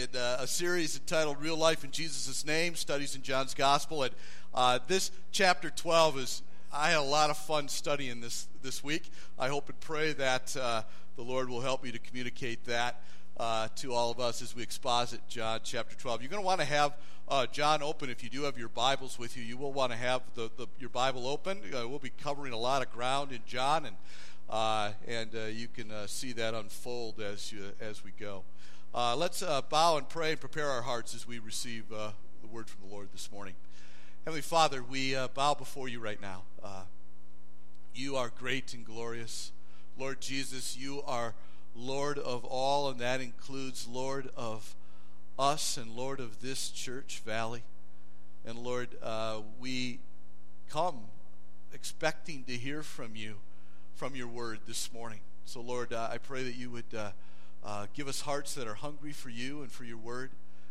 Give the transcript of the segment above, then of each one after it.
in a series entitled Real Life in Jesus' Name, Studies in John's Gospel. And this chapter 12 I had a lot of fun studying this week. I hope and pray that the Lord will help me to communicate that to all of us as we exposit John chapter 12. You're going to want to have John open. If you do have your Bibles with you, you will want to have your Bible open. We'll be covering a lot of ground in John, and you can see that unfold as we go. Let's bow and pray and prepare our hearts as we receive the word from the Lord this morning. Heavenly Father, we bow before you right now. You are great and glorious. Lord Jesus, you are Lord of all, and that includes Lord of us and Lord of this church valley. And Lord, we come expecting to hear from you, from your word this morning. So Lord, I pray that you would give us hearts that are hungry for you and for your word,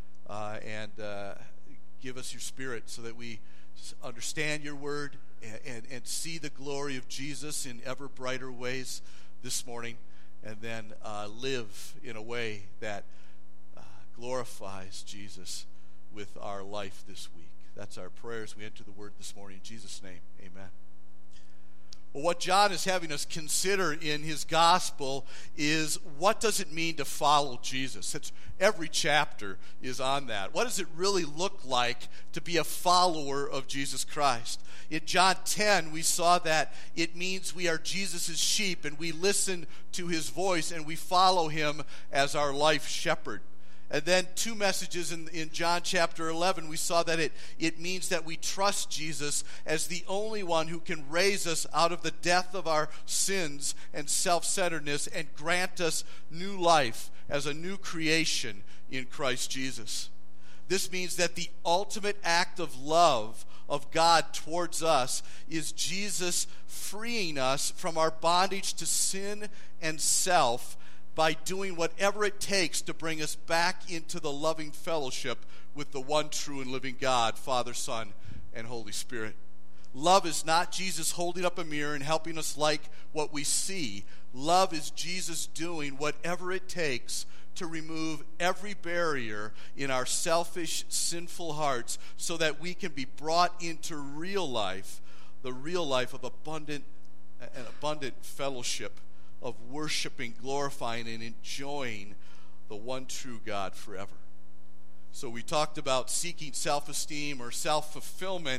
and give us your spirit so that we understand your word and see the glory of Jesus in ever brighter ways this morning, and then live in a way that glorifies Jesus with our life this week. That's our prayers. We enter the word this morning. In Jesus' name, amen. Well, what John is having us consider in his gospel is, what does it mean to follow Jesus? Every chapter is on that. What does it really look like to be a follower of Jesus Christ? In John 10, we saw that it means we are Jesus' sheep, and we listen to his voice, and we follow him as our life shepherd. And then two messages in John chapter 11, we saw that it means that we trust Jesus as the only one who can raise us out of the death of our sins and self-centeredness and grant us new life as a new creation in Christ Jesus. This means that the ultimate act of love of God towards us is Jesus freeing us from our bondage to sin and self by doing whatever it takes to bring us back into the loving fellowship with the one true and living God, Father, Son, and Holy Spirit. Love is not Jesus holding up a mirror and helping us like what we see. Love is Jesus doing whatever it takes to remove every barrier in our selfish, sinful hearts so that we can be brought into real life, the real life of abundant fellowship, of worshiping, glorifying, and enjoying the one true God forever. So we talked about seeking self-esteem or self-fulfillment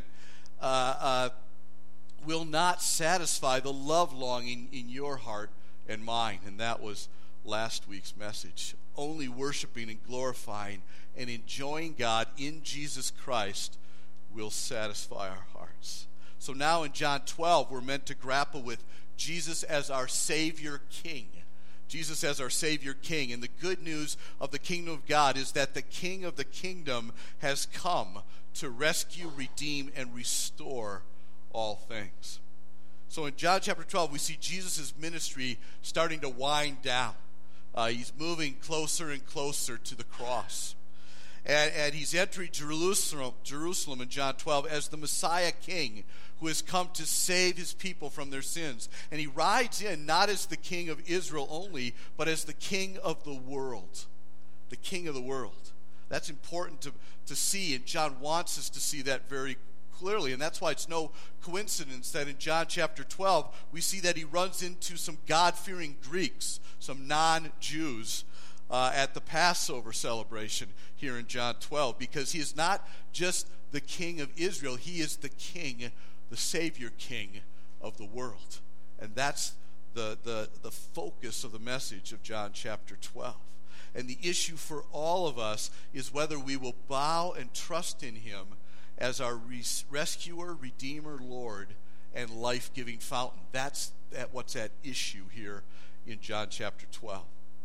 will not satisfy the love longing in your heart and mine, and that was last week's message. Only worshiping and glorifying and enjoying God in Jesus Christ will satisfy our hearts. So now in John 12, we're meant to grapple with Jesus as our Savior King. Jesus as our Savior King. And the good news of the kingdom of God is that the King of the kingdom has come to rescue, redeem, and restore all things. So in John chapter 12, we see Jesus' ministry starting to wind down. He's moving closer and closer to the cross. And he's entering Jerusalem in John 12 as the Messiah King who has come to save his people from their sins. And he rides in not as the King of Israel only, but as the King of the world. The King of the world. That's important to see, and John wants us to see that very clearly. And that's why it's no coincidence that in John chapter 12, we see that he runs into some God-fearing Greeks, some non-Jews, at the Passover celebration here in John 12, because he is not just the King of Israel, he is the King, the Savior King of the world. And that's the focus of the message of John chapter 12. And the issue for all of us is whether we will bow and trust in him as our rescuer, redeemer, Lord, and life-giving fountain. That's what's at issue here in John chapter 12.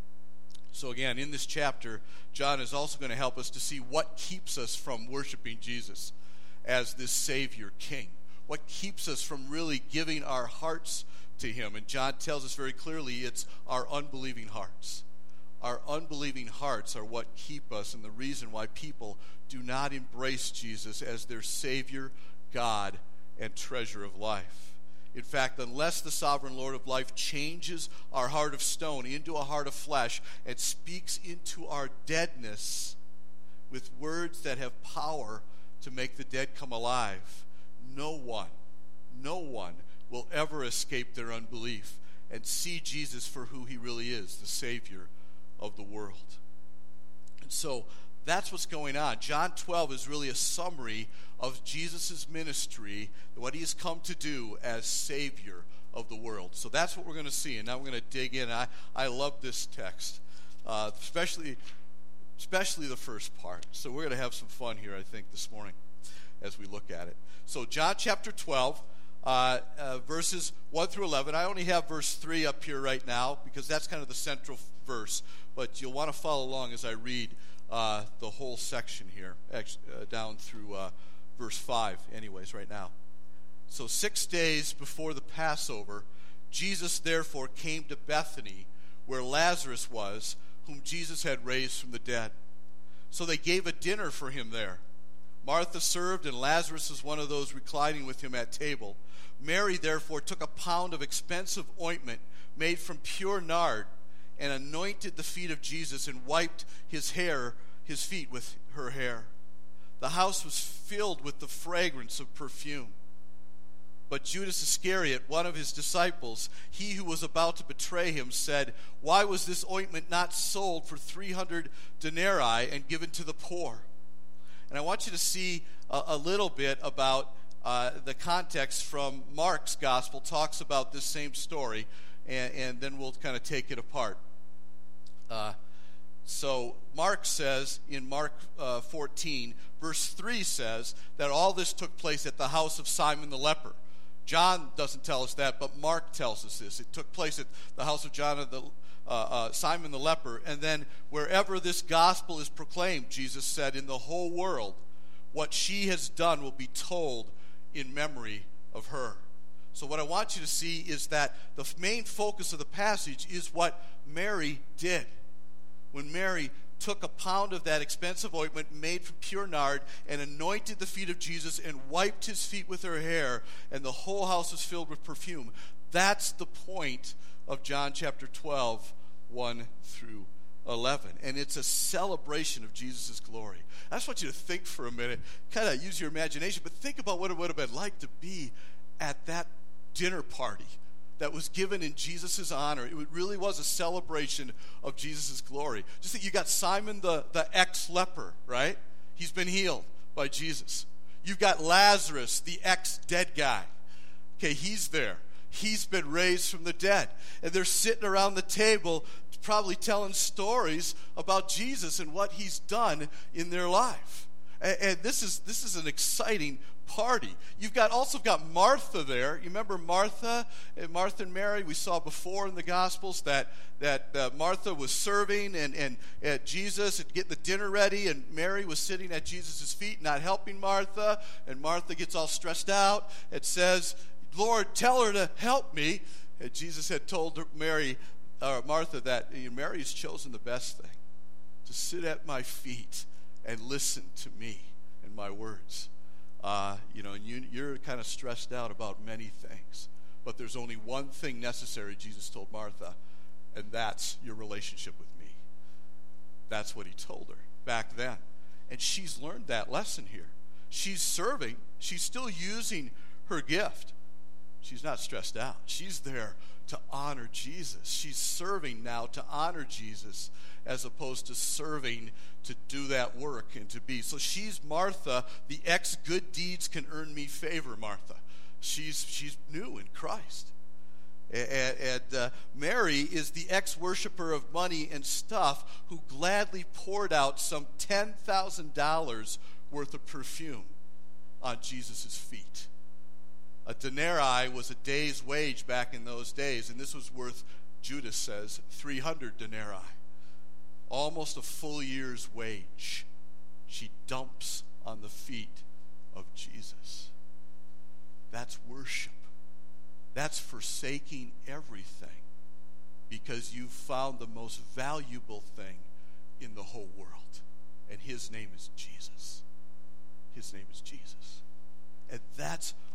So again, in this chapter, John is also going to help us to see what keeps us from worshiping Jesus as this Savior King. What keeps us from really giving our hearts to him. And John tells us very clearly it's our unbelieving hearts. Our unbelieving hearts are what keep us, and the reason why people do not embrace Jesus as their Savior, God, and treasure of life. In fact, unless the sovereign Lord of life changes our heart of stone into a heart of flesh and speaks into our deadness, with words that have power to make the dead come alive, no one will ever escape their unbelief and see Jesus for who he really is, the Savior of the world. And so that's what's going on. John 12 is really a summary of Jesus' ministry, what he has come to do as Savior of the world. So that's what we're going to see, and now we're going to dig in. I love this text, especially the first part. So we're going to have some fun here, I think, this morning as we look at it. So John chapter 12, verses 1 through 11. I only have verse 3 up here right now because that's kind of the central verse, but you'll want to follow along as I read the whole section here, down through verse 5 anyways right now. So 6 days before the Passover, Jesus therefore came to Bethany, where Lazarus was, whom Jesus had raised from the dead. So they gave a dinner for him there. Martha served, and Lazarus was one of those reclining with him at table. Mary therefore took a pound of expensive ointment made from pure nard, and anointed the feet of Jesus, and wiped his feet with her hair. The house was filled with the fragrance of perfume. But Judas Iscariot, one of his disciples, he who was about to betray him, said, "Why was this ointment not sold for 300 denarii and given to the poor?" And I want you to see a little bit about the context from Mark's gospel, talks about this same story, and then we'll kind of take it apart. So Mark says in Mark 14, verse 3 says that all this took place at the house of Simon the leper. John doesn't tell us that, but Mark tells us this. It took place at the house of Simon the leper. And then wherever this gospel is proclaimed, Jesus said, in the whole world, what she has done will be told in memory of her. So what I want you to see is that the main focus of the passage is what Mary did. When Mary took a pound of that expensive ointment made from pure nard and anointed the feet of Jesus and wiped his feet with her hair, and the whole house was filled with perfume. That's the point of John chapter 12, 1 through 11. And it's a celebration of Jesus' glory. I just want you to think for a minute, kind of use your imagination, but think about what it would have been like to be at that dinner party that was given in Jesus' honor. It really was a celebration of Jesus' glory. Just think, you got Simon the ex-leper, right? He's been healed by Jesus. You've got Lazarus, the ex-dead guy. Okay, he's there. He's been raised from the dead. And they're sitting around the table probably telling stories about Jesus and what he's done in their life. And this is an exciting party. You've also got Martha there. You remember Martha and Mary? We saw before in the Gospels that Martha was serving and at Jesus and getting the dinner ready, and Mary was sitting at Jesus' feet not helping Martha, and Martha gets all stressed out and says, "Lord, tell her to help me." And Jesus had told Martha that Mary has chosen the best thing, to sit at my feet and listen to me and my words. You're kind of stressed out about many things, but there's only one thing necessary, Jesus told Martha, and that's your relationship with me. That's what he told her back then. And she's learned that lesson here. She's serving. She's still using her gift. She's not stressed out. She's there to honor Jesus. She's serving now to honor Jesus as opposed to serving to do that work and to be. So she's Martha, the ex-good deeds can earn me favor Martha. She's new in Christ. And Mary is the ex-worshiper of money and stuff who gladly poured out some $10,000 worth of perfume on Jesus' feet. A denarii was a day's wage back in those days, and this was worth, Judas says, 300 denarii. Almost a full year's wage she dumps on the feet of Jesus. That's worship. That's forsaking everything because you found the most valuable thing in the whole world, and his name is Jesus. His name is Jesus. And that's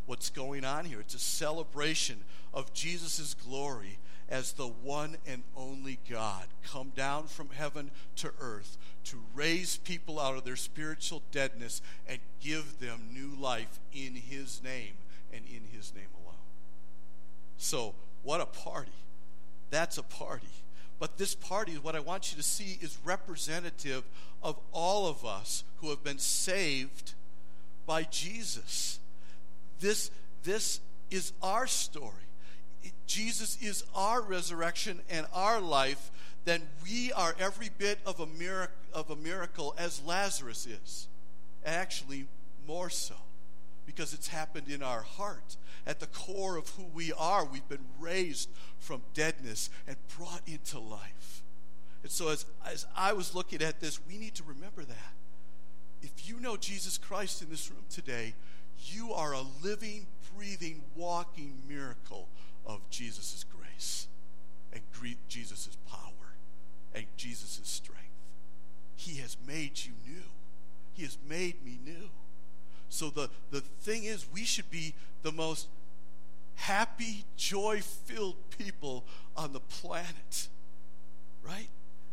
what's going on here. It's a celebration of Jesus' glory as the one and only God come down from heaven to earth to raise people out of their spiritual deadness and give them new life in his name and in his name alone. So, what a party. That's a party. But this party, what I want you to see, is representative of all of us who have been saved by Jesus. This is our story. Jesus is our resurrection and our life. Then we are every bit of a miracle as Lazarus is. Actually, more so, because it's happened in our heart. At the core of who we are, we've been raised from deadness and brought into life. And so as I was looking at this, we need to remember that. If you know Jesus Christ in this room today, you are a living, breathing, walking miracle of Jesus' grace and Jesus' power and Jesus' strength. He has made you new. He has made me new. So the thing is, we should be the most happy, joy-filled people on the planet, right?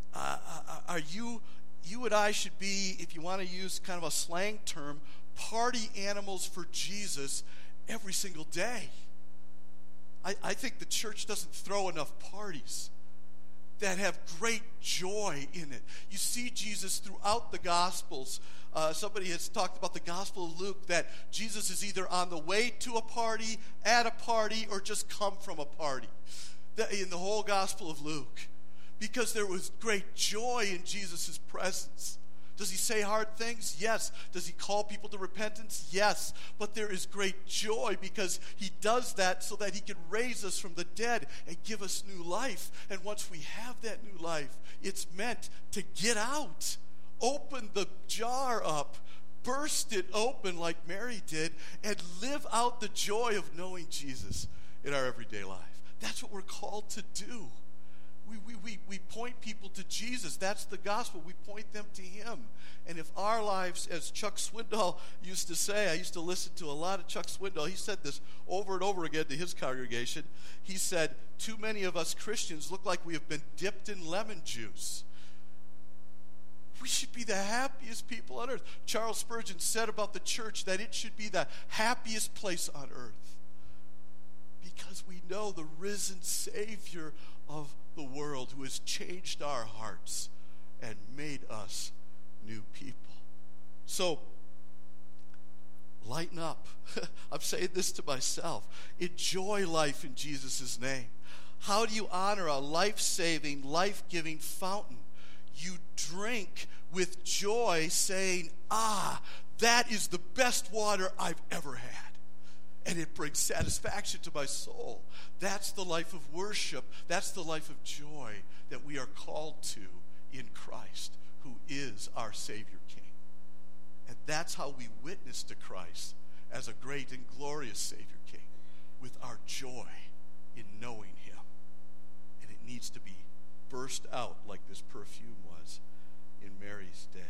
You and I should be, if you want to use kind of a slang term, party animals for Jesus every single day. I think the church doesn't throw enough parties that have great joy in it. You see Jesus throughout the Gospels. Somebody has talked about the Gospel of Luke, that Jesus is either on the way to a party, at a party, or just come from a party. In the whole Gospel of Luke. Because there was great joy in Jesus' presence. Does he say hard things? Yes. Does he call people to repentance? Yes. But there is great joy because he does that so that he can raise us from the dead and give us new life. And once we have that new life, it's meant to get out. Open the jar up. Burst it open like Mary did and live out the joy of knowing Jesus in our everyday life. That's what we're called to do. We point people to Jesus. That's the gospel. We point them to him. And if our lives, as Chuck Swindoll used to say, I used to listen to a lot of Chuck Swindoll. He said this over and over again to his congregation. He said, too many of us Christians look like we have been dipped in lemon juice. We should be the happiest people on earth. Charles Spurgeon said about the church that it should be the happiest place on earth. Because we know the risen Savior of the world who has changed our hearts and made us new people. So, lighten up. I'm saying this to myself. Enjoy life in Jesus' name. How do you honor a life-saving, life-giving fountain? You drink with joy, saying, that is the best water I've ever had. And it brings satisfaction to my soul. That's the life of worship. That's the life of joy that we are called to in Christ, who is our Savior King. And that's how we witness to Christ as a great and glorious Savior King, with our joy in knowing him. And it needs to be burst out like this perfume was in Mary's day.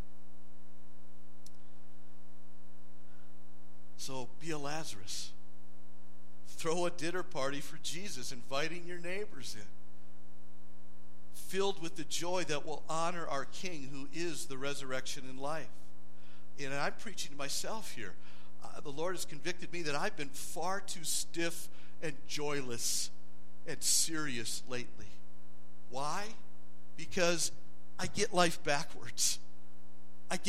So be a Lazarus. Throw a dinner party for Jesus, inviting your neighbors in. Filled with the joy that will honor our King, who is the resurrection and life. And I'm preaching to myself here. The Lord has convicted me that I've been far too stiff and joyless and serious lately. Why? Because I get life backwards. I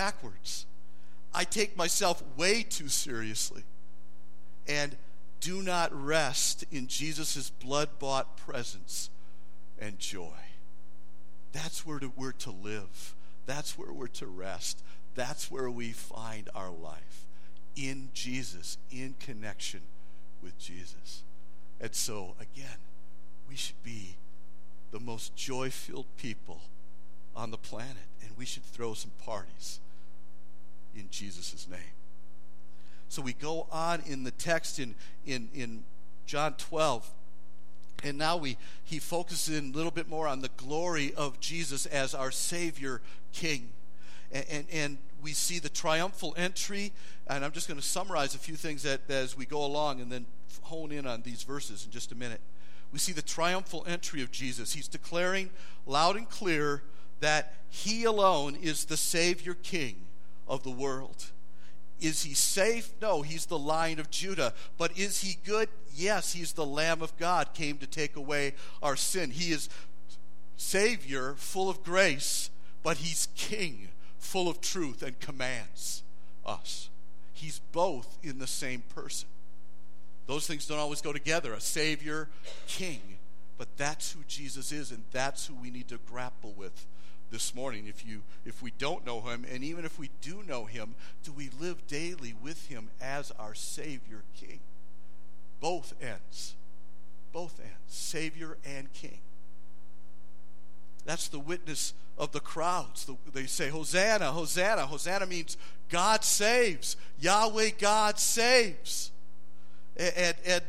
take myself way too seriously and do not rest in Jesus' blood-bought presence and joy. That's where we're to live. That's where we're to rest. That's where we find our life, in Jesus, in connection with Jesus. And so, again, we should be the most joy-filled people on the planet, and we should throw some parties in Jesus' name. So we go on in the text in John 12, and now he focuses in a little bit more on the glory of Jesus as our Savior King. And we see the triumphal entry, and I'm just going to summarize a few things that as we go along and then hone in on these verses in just a minute. We see the triumphal entry of Jesus. He's declaring loud and clear that he alone is the Savior King of the world. Is he safe? No, he's the Lion of Judah. But is he good? Yes, he's the Lamb of God, came to take away our sin. He is Savior, full of grace, but he's King, full of truth, and commands us. He's both in the same person. Those things don't always go together, a Savior, King. But that's who Jesus is, and that's who we need to grapple with this morning. If we don't know him, and even if we do know him, do we live daily with him as our Savior, King? Both ends. Both ends. Savior and King. That's the witness of the crowds. They say, Hosanna, Hosanna. Hosanna means God saves. Yahweh God saves. And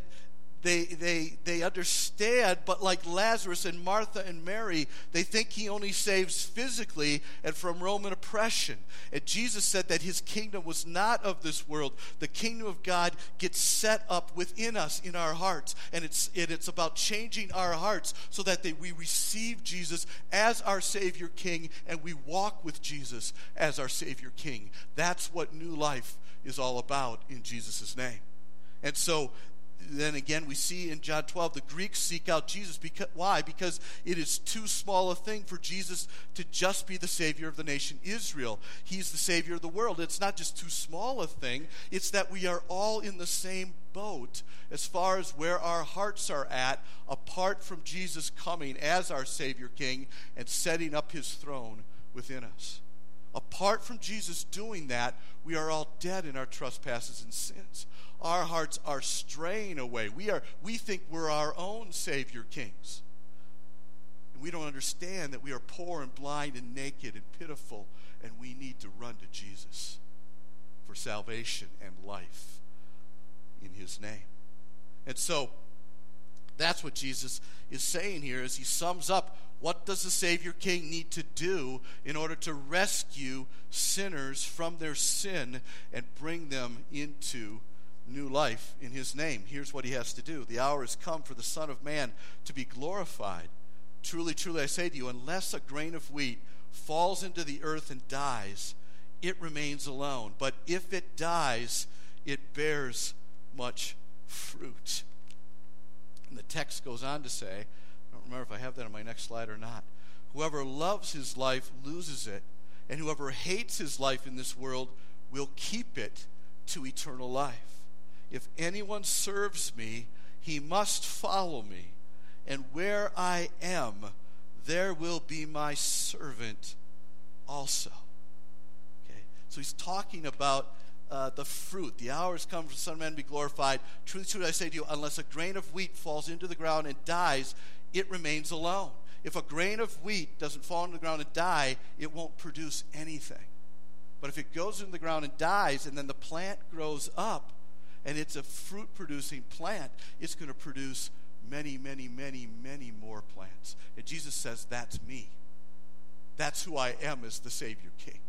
they understand, but like Lazarus and Martha and Mary, they think he only saves physically and from Roman oppression. And Jesus said that his kingdom was not of this world. The kingdom of God gets set up within us, in our hearts. And it's about changing our hearts so that we receive Jesus as our Savior King, and we walk with Jesus as our Savior King. That's what new life is all about in Jesus' name. And so then again, we see in John 12, the Greeks seek out Jesus. Why? Because it is too small a thing for Jesus to just be the Savior of the nation Israel. He's the Savior of the world. It's not just too small a thing. It's that we are all in the same boat as far as where our hearts are at, apart from Jesus coming as our Savior King and setting up his throne within us. Apart from Jesus doing that, we are all dead in our trespasses and sins. Our hearts are straying away. We think we're our own Savior Kings. And we don't understand that we are poor and blind and naked and pitiful, and we need to run to Jesus for salvation and life in his name. And so that's what Jesus is saying here as he sums up, what does the Savior King need to do in order to rescue sinners from their sin and bring them into new life in his name? Here's what he has to do. The hour has come for the Son of Man to be glorified. Truly, truly, I say to you, unless a grain of wheat falls into the earth and dies, it remains alone. But if it dies, it bears much fruit. And the text goes on to say, I don't remember if I have that on my next slide or not, whoever loves his life loses it, and whoever hates his life in this world will keep it to eternal life. If anyone serves me, he must follow me, and where I am, there will be my servant also. Okay, so he's talking about the fruit. The hour has come for the Son of Man to be glorified. Truly, truly, I say to you, unless a grain of wheat falls into the ground and dies, it remains alone. If a grain of wheat doesn't fall into the ground and die, it won't produce anything. But if it goes into the ground and dies, and then the plant grows up, and it's a fruit-producing plant, it's going to produce many, many, many, many more plants. And Jesus says, that's me. That's who I am as the Savior King.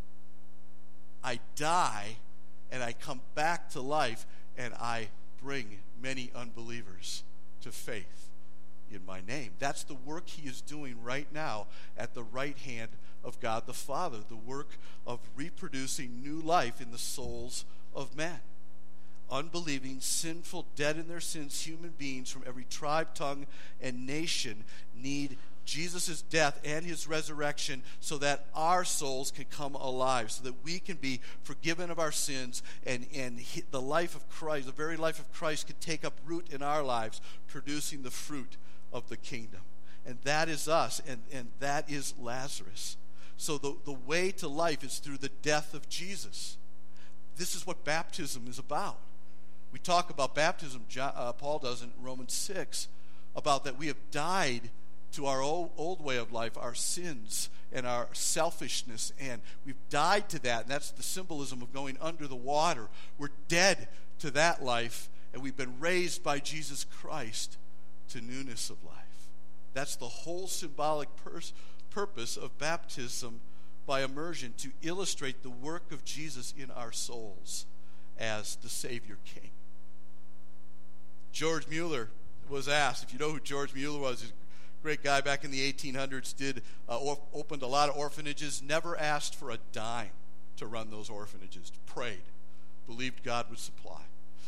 I die, and I come back to life, and I bring many unbelievers to faith in my name. That's the work he is doing right now at the right hand of God the Father, the work of reproducing new life in the souls of men. Unbelieving, sinful, dead in their sins human beings from every tribe, tongue, and nation need Jesus' death and his resurrection so that our souls can come alive, so that we can be forgiven of our sins, and the life of Christ, the very life of Christ, can take up root in our lives, producing the fruit of the kingdom. And that is us, and that is Lazarus. So the way to life is through the death of Jesus. This is what baptism is about. We talk about baptism, Paul does in Romans 6, about that we have died to our old way of life, our sins and our selfishness, and we've died to that, and that's the symbolism of going under the water. We're dead to that life, and we've been raised by Jesus Christ to newness of life. That's the whole symbolic purpose of baptism by immersion to illustrate the work of Jesus in our souls as the Savior King. George Mueller was asked, if you know who George Mueller was, he's a great guy back in the 1800s, opened a lot of orphanages, never asked for a dime to run those orphanages, prayed, believed God would supply.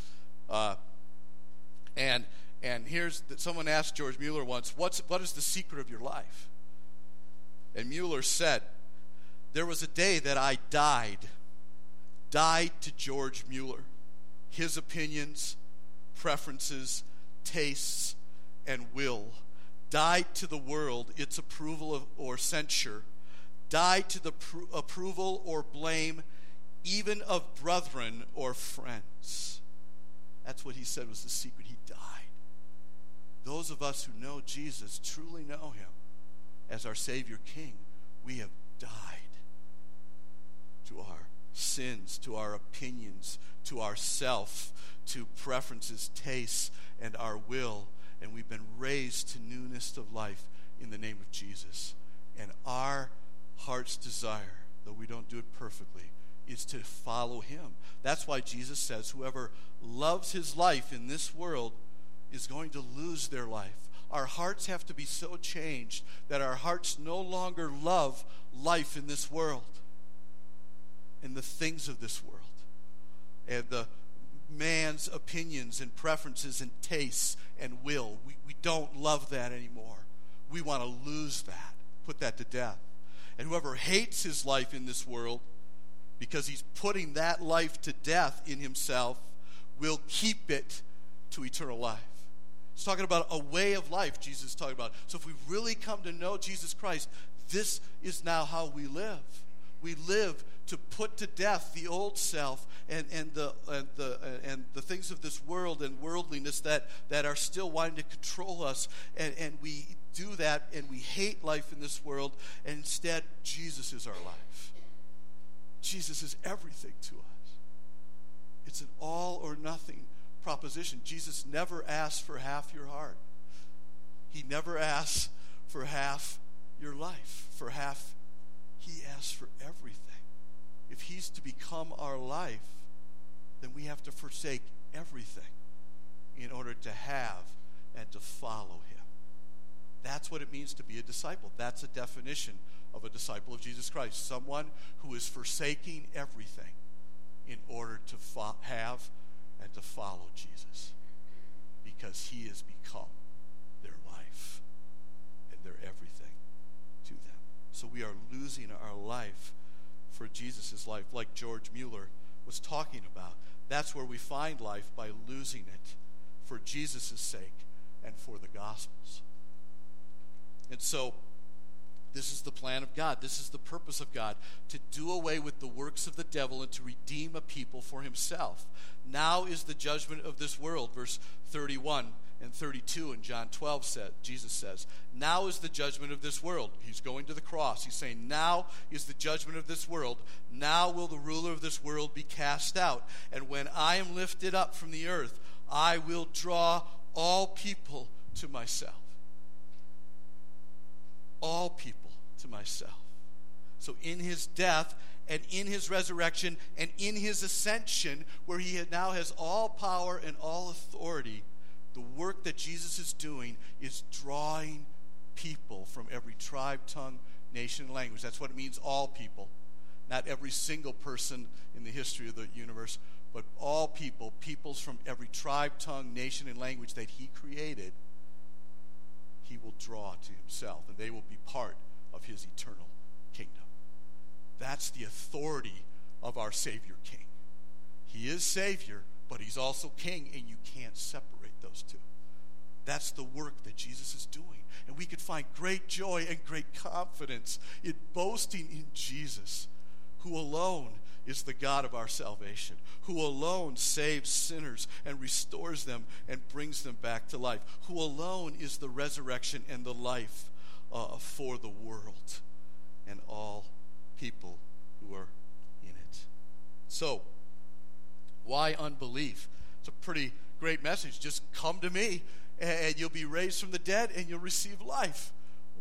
And someone asked George Mueller once, what is the secret of your life? And Mueller said, there was a day that I died to George Mueller, his opinions, preferences, tastes, and will, died to the world, its approval or censure, died to the approval or blame even of brethren or friends. That's what he said was the secret. He died. Those of us who know Jesus truly know him as our Savior King. We have died to our sins, to our opinions, to ourself, to preferences, tastes, and our will, and we've been raised to newness of life in the name of Jesus. And our heart's desire, though we don't do it perfectly, is to follow him. That's why Jesus says whoever loves his life in this world is going to lose their life. Our hearts have to be so changed that our hearts no longer love life in this world and the things of this world and the man's opinions and preferences and tastes and will. We don't love that anymore. We want to lose that, put that to death. And whoever hates his life in this world because he's putting that life to death in himself will keep it to eternal life. It's talking about a way of life Jesus is talking about. So if we really come to know Jesus Christ, this is now how we live. We live to put to death the old self and the things of this world and worldliness that are still wanting to control us. And we do that and we hate life in this world, and instead Jesus is our life. Jesus is everything to us. It's an all or nothing proposition. Jesus never asks for half your heart. He never asks for half your life, for half. He asks for everything. If he's to become our life, then we have to forsake everything in order to have and to follow him. That's what it means to be a disciple. That's a definition of a disciple of Jesus Christ. Someone who is forsaking everything in order to have and to follow Jesus, because he has become their life and their everything to them. So we are losing our life for Jesus' life, like George Mueller was talking about. That's where we find life, by losing it for Jesus' sake and for the gospel's. And so this is the plan of God. This is the purpose of God, to do away with the works of the devil and to redeem a people for himself. Now is the judgment of this world, verse 31 and 32 in John 12 Jesus says, now is the judgment of this world. He's going to the cross. He's saying, now is the judgment of this world. Now will the ruler of this world be cast out. And when I am lifted up from the earth, I will draw all people to myself. All people to myself. So in his death and in his resurrection and in his ascension, where he now has all power and all authority, the work that Jesus is doing is drawing people from every tribe, tongue, nation, and language. That's what it means, all people. Not every single person in the history of the universe, but all people, peoples from every tribe, tongue, nation, and language that he created, he will draw to himself, and they will be part of his eternal kingdom. That's the authority of our Savior King. He is Savior, but he's also King, and you can't separate those two. That's the work that Jesus is doing. And we could find great joy and great confidence in boasting in Jesus, who alone is the God of our salvation, who alone saves sinners and restores them and brings them back to life, who alone is the resurrection and the life for the world and all people who are in it. So, why unbelief? It's a pretty great message. Just come to me and you'll be raised from the dead and you'll receive life.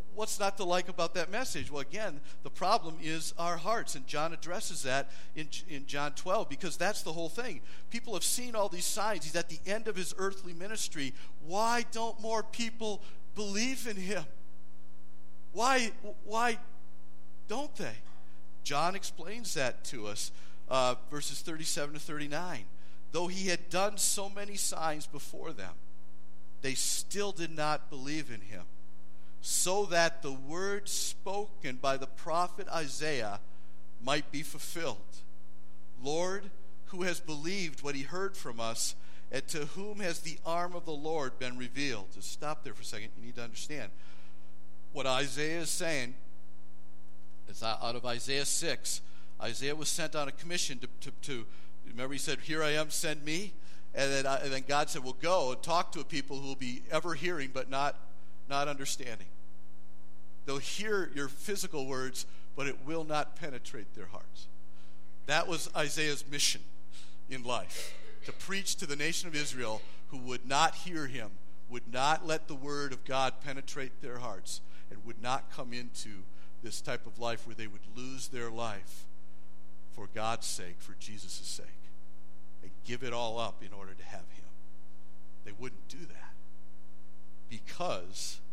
what's not to like about that message? Well, again, the problem is our hearts, and John addresses that in John 12, because that's the whole thing. People have seen all these signs. He's at the end of his earthly ministry. Why don't more people believe in him? Why don't they? John explains that to us, verses 37 to 39. Though he had done so many signs before them, they still did not believe in him, so that the word spoken by the prophet Isaiah might be fulfilled. Lord, who has believed what he heard from us, and to whom has the arm of the Lord been revealed? Just stop there for a second. You need to understand. What Isaiah is saying is out of Isaiah 6. Isaiah was sent on a commission to remember he said, "Here I am, send me." And then God said, "Well, go and talk to a people who will be ever hearing but not understanding. They'll hear your physical words, but it will not penetrate their hearts." That was Isaiah's mission in life, to preach to the nation of Israel who would not hear him, would not let the word of God penetrate their hearts, and would not come into this type of life where they would lose their life for God's sake, for Jesus' sake, and give it all up in order to have him. They wouldn't do that, because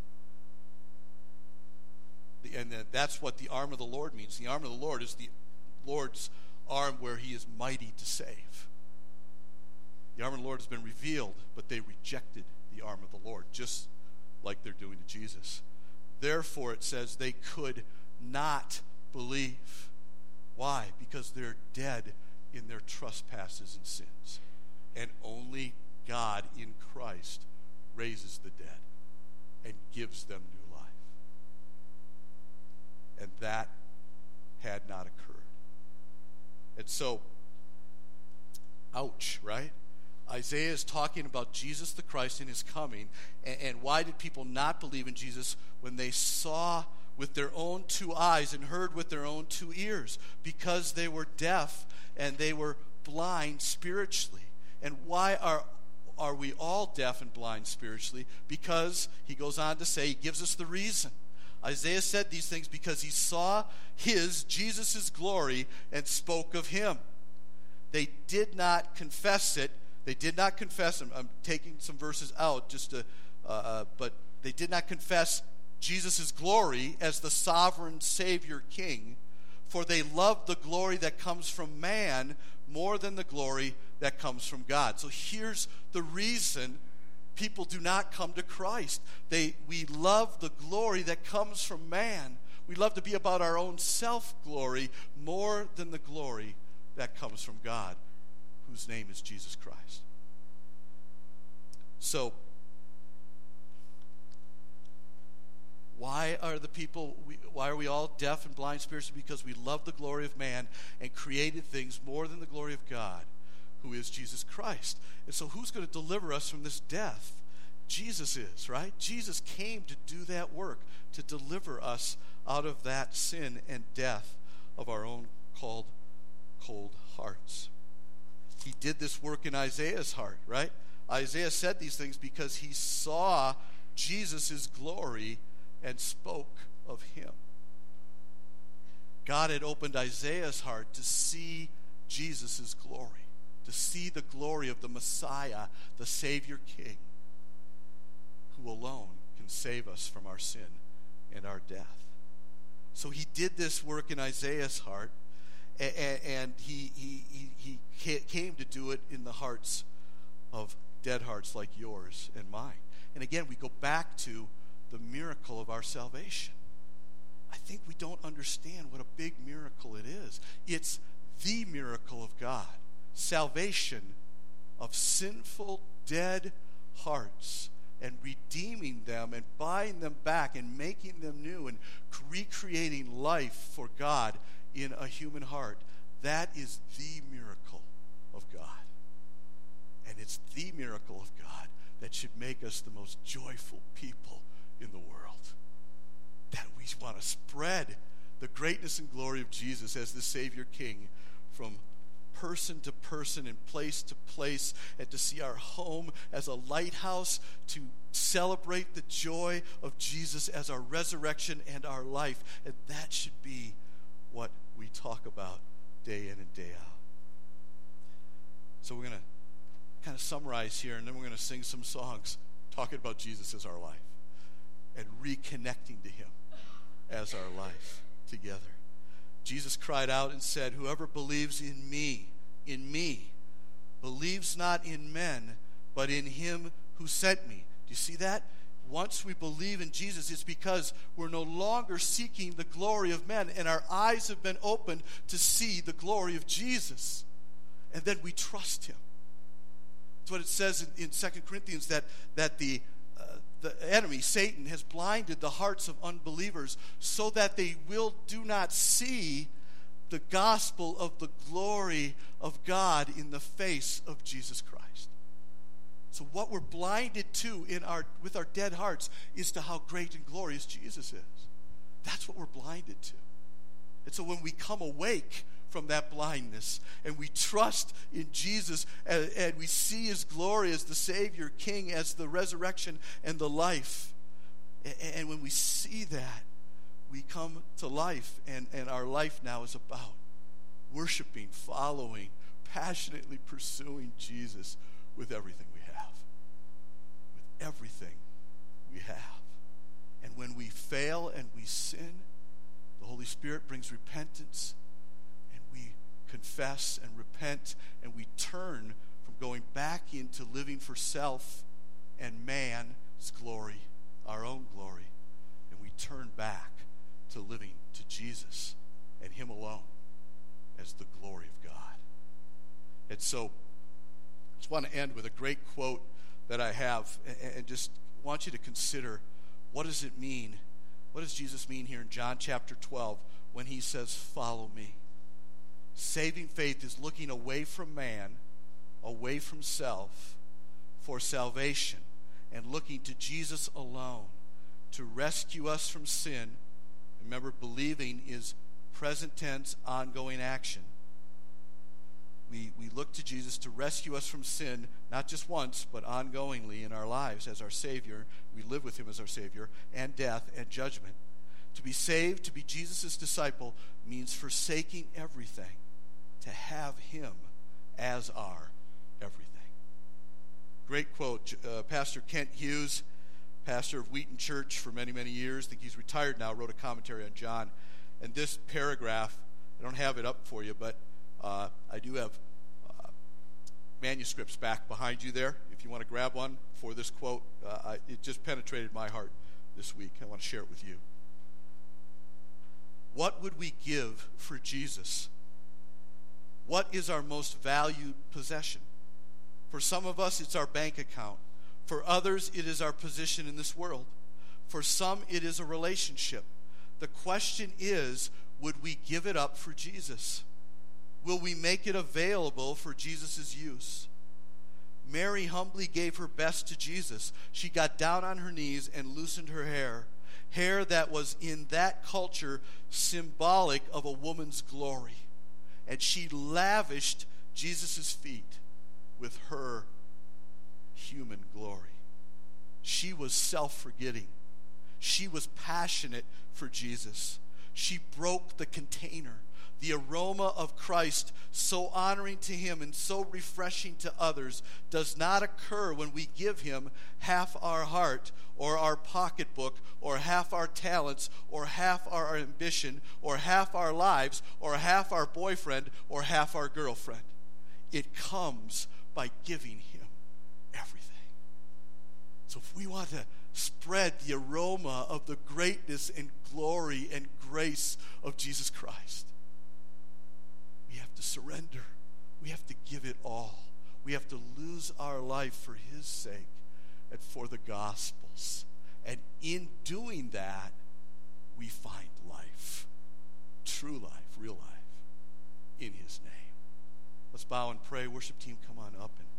that's what the arm of the Lord means. The arm of the Lord is the Lord's arm where he is mighty to save. The arm of the Lord has been revealed, but they rejected the arm of the Lord, just like they're doing to Jesus. Therefore, it says they could not believe. Why? Because they're dead in their trespasses and sins. And only God in Christ raises the dead and gives them new life. And that had not occurred. And so, ouch, right? Isaiah is talking about Jesus the Christ and his coming. And why did people not believe in Jesus when they saw with their own two eyes and heard with their own two ears? Because they were deaf and they were blind spiritually. And why are we all deaf and blind spiritually? Because, he goes on to say, he gives us the reason. Isaiah said these things because he saw Jesus' glory, and spoke of him. They did not confess it. They did not confess him. I'm taking some verses out but they did not confess Jesus' glory as the sovereign Savior King, for they loved the glory that comes from man more than the glory that comes from God. So here's the reason people do not come to Christ. We love the glory that comes from man. We love to be about our own self-glory more than the glory that comes from God, whose name is Jesus Christ. So, why are we all deaf and blind spiritually? Because we love the glory of man and created things more than the glory of God, who is Jesus Christ. And so who's going to deliver us from this death? Jesus is, right? Jesus came to do that work, to deliver us out of that sin and death of our own cold hearts. He did this work in Isaiah's heart, right? Isaiah said these things because he saw Jesus' glory and spoke of him. God had opened Isaiah's heart to see Jesus' glory, to see the glory of the Messiah, the Savior King, who alone can save us from our sin and our death. So he did this work in Isaiah's heart, and he came to do it in the hearts of dead hearts like yours and mine. And again, we go back to the miracle of our salvation. I think we don't understand what a big miracle it is. It's the miracle of God. Salvation of sinful, dead hearts, and redeeming them and buying them back and making them new and recreating life for God in a human heart. That is the miracle of God. And it's the miracle of God that should make us the most joyful people in the world. That we want to spread the greatness and glory of Jesus as the Savior King from person to person and place to place, and to see our home as a lighthouse to celebrate the joy of Jesus as our resurrection and our life. And that should be what we talk about day in and day out. So we're going to kind of summarize here, and then we're going to sing some songs talking about Jesus as our life and reconnecting to him as our life together. Jesus cried out and said, "Whoever believes in me, believes not in men, but in him who sent me." Do you see that? Once we believe in Jesus, it's because we're no longer seeking the glory of men, and our eyes have been opened to see the glory of Jesus. And then we trust him. That's what it says in 2 Corinthians, that the enemy, Satan, has blinded the hearts of unbelievers so that they do not see the gospel of the glory of God in the face of Jesus Christ. So what we're blinded to with our dead hearts is to how great and glorious Jesus is. That's what we're blinded to. And so when we come awake from that blindness and we trust in Jesus and we see his glory as the Savior, King, as the resurrection and the life, and when we see that, we come to life, and our life now is about worshiping, following, passionately pursuing Jesus with everything we have. With everything we have. And when we fail and we sin, the Holy Spirit brings repentance, and we confess and repent, and we turn from going back into living for self and man's glory, our own glory, and we turn back to living to Jesus and him alone as the glory of God. And so I just want to end with a great quote that I have, and just want you to consider, what does it mean? What does Jesus mean here in John chapter 12 when he says, "Follow me"? Saving faith is looking away from man, away from self, for salvation, and looking to Jesus alone to rescue us from sin. Remember, believing is present tense, ongoing action. We look to Jesus to rescue us from sin, not just once, but ongoingly in our lives as our Savior. We live with him as our Savior, and death and judgment. To be saved, to be Jesus' disciple, means forsaking everything, to have him as our everything. Great quote. Pastor Kent Hughes, pastor of Wheaton Church for many, many years, I think he's retired now, wrote a commentary on John. And this paragraph, I don't have it up for you, but I do have manuscripts back behind you there. If you want to grab one for this quote, it just penetrated my heart this week. I want to share it with you. What would we give for Jesus? What is our most valued possession? For some of us, it's our bank account. For others, it is our position in this world. For some, it is a relationship. The question is, would we give it up for Jesus? Will we make it available for Jesus' use? Mary humbly gave her best to Jesus. She got down on her knees and loosened her hair that was in that culture symbolic of a woman's glory. And she lavished Jesus' feet with her human glory. She was self-forgetting. She was passionate for Jesus. She broke the container. The aroma of Christ, so honoring to him and so refreshing to others, does not occur when we give him half our heart or our pocketbook or half our talents or half our ambition or half our lives or half our boyfriend or half our girlfriend. It comes by giving him everything. So if we want to spread the aroma of the greatness and glory and grace of Jesus Christ, we have to surrender. We have to give it all. We have to lose our life for his sake and for the gospel's. And in doing that, we find life, true life, real life, in his name. Let's bow and pray. Worship team, come on up and